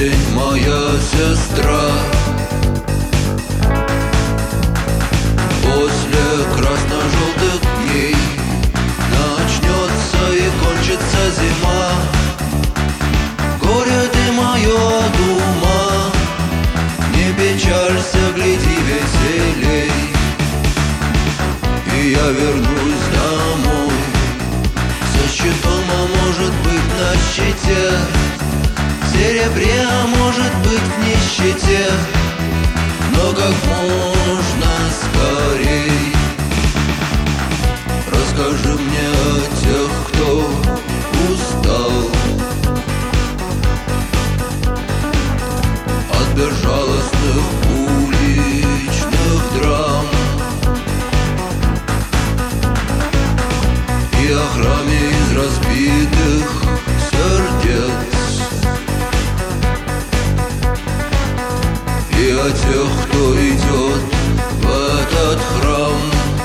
осень, моя сестра. После красно-желтых дней начнется и кончится зима. Горе ты мое, дума, не печалься, гляди веселей. И я вернусь домой со щитом, а может быть на щите, в серебре, а может быть в нищете, но как можно скорей. Расскажи мне о тех, кто устал от безжалостных уличных драм и о храме из разбитых сердец, и о тех, кто идет в этот храм.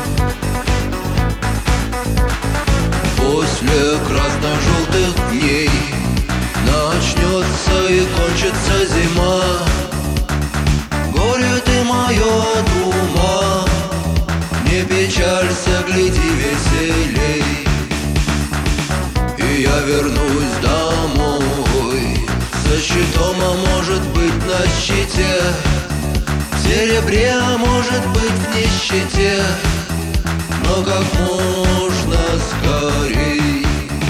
После красно-желтых дней начнется и кончится зима. Горе ты мое, дума, не печалься, гляди веселей. И я вернусь домой со щитом, а может быть на щите, в серебре, а может быть в нищете, но как можно скорей.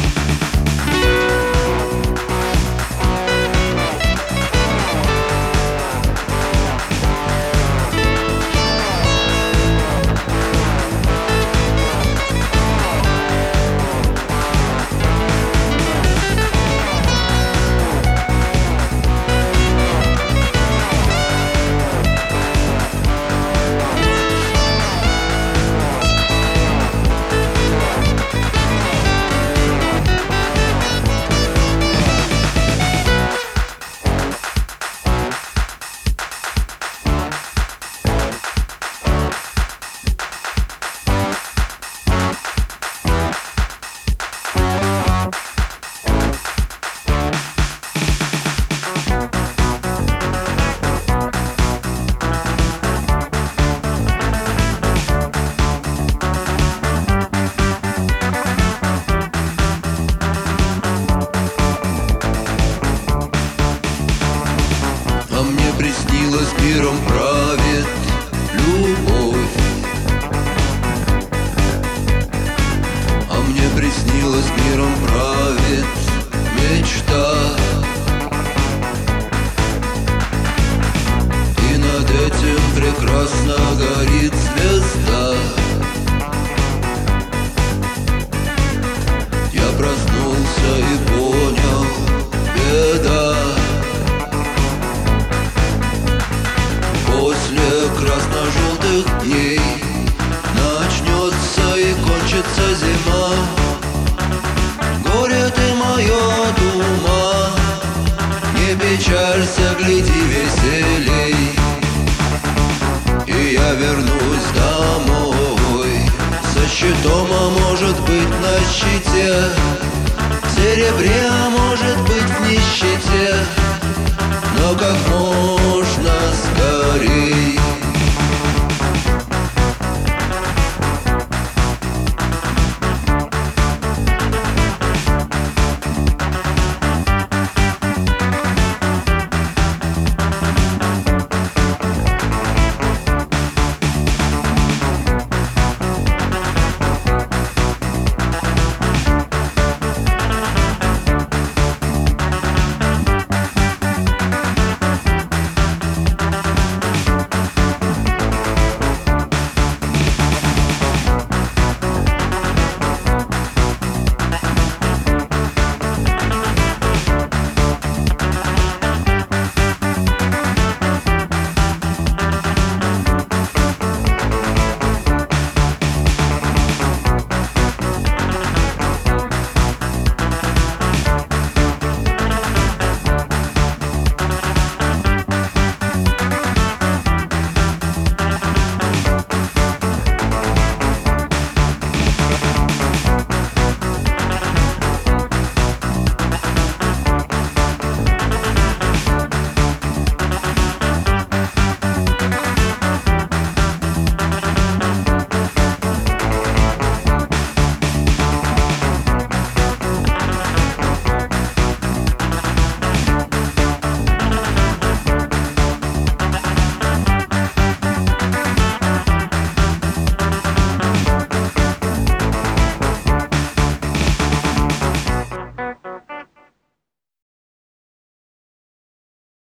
А мне приснилось, миром правит любовь. А мне приснилось, миром правит мечта. И над этим прекрасно горит звезда. Я проснулся и понял, беда. После красно-желтых дней начнется и кончится зима. Горе ты мое, дума, не печалься, гляди веселей. И я вернусь домой со щитом, а может быть на щите, в серебре, а может быть в нищете, но как можно